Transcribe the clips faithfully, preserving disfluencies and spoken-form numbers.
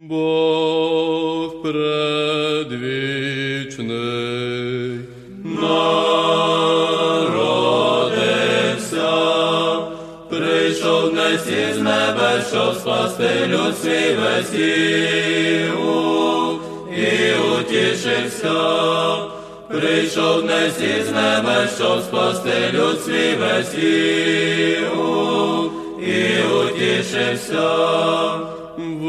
Бог предвічний народився, прийшов Месій з небес, щоб спасти люд свій весь і утішився. Прийшов Месій з небес, щоб спасти люд свій весь і утішився. В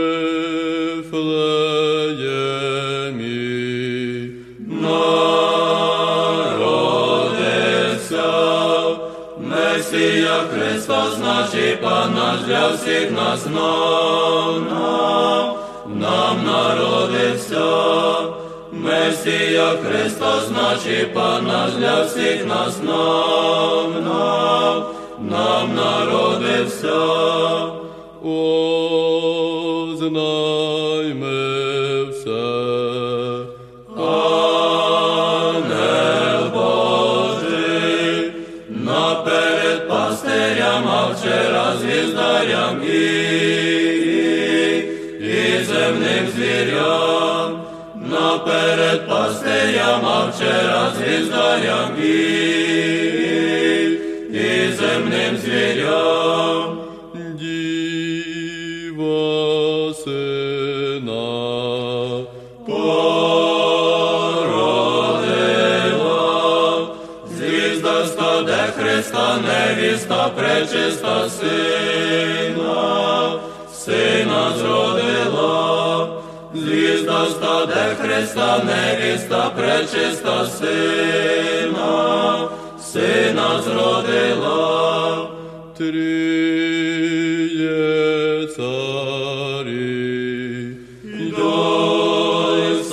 Вифлеємі народився Месія Христос, наш і Пан наш, для всіх нас нам, нам, нам народився. Месія Христос, наш і Пан наш, для всіх нас нам, нам, нам народився. О, знайми все, ангел Божий, наперед пастирям, а вчора звіздарям і, і земним звірям, наперед пастирям, а вчора звіздарям і, і земним звірям. Діва сина породила, звізда стаде Христа, невіста пречиста сина, сина зродила. Звізда стаде Христа, невіста пречиста сина, сина зродила. Тріє царі, йдуть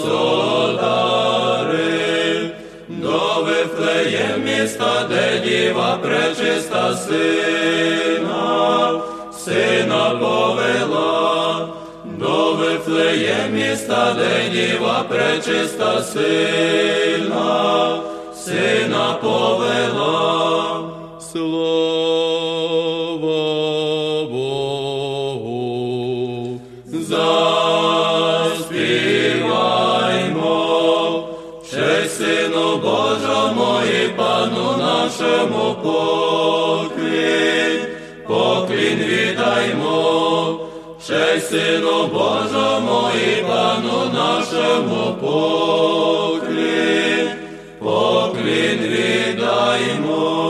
содари, до Вифлеєм міста, де діва пречиста сина, сина повела. До Вифлеєм міста, де діва пречиста сина, сина повела. Слава Богу, заспіваймо, честь Сину Божому і Пану нашому поклін, поклін віддаймо. Честь Сину Божому і Пану нашому поклін, поклін віддаймо.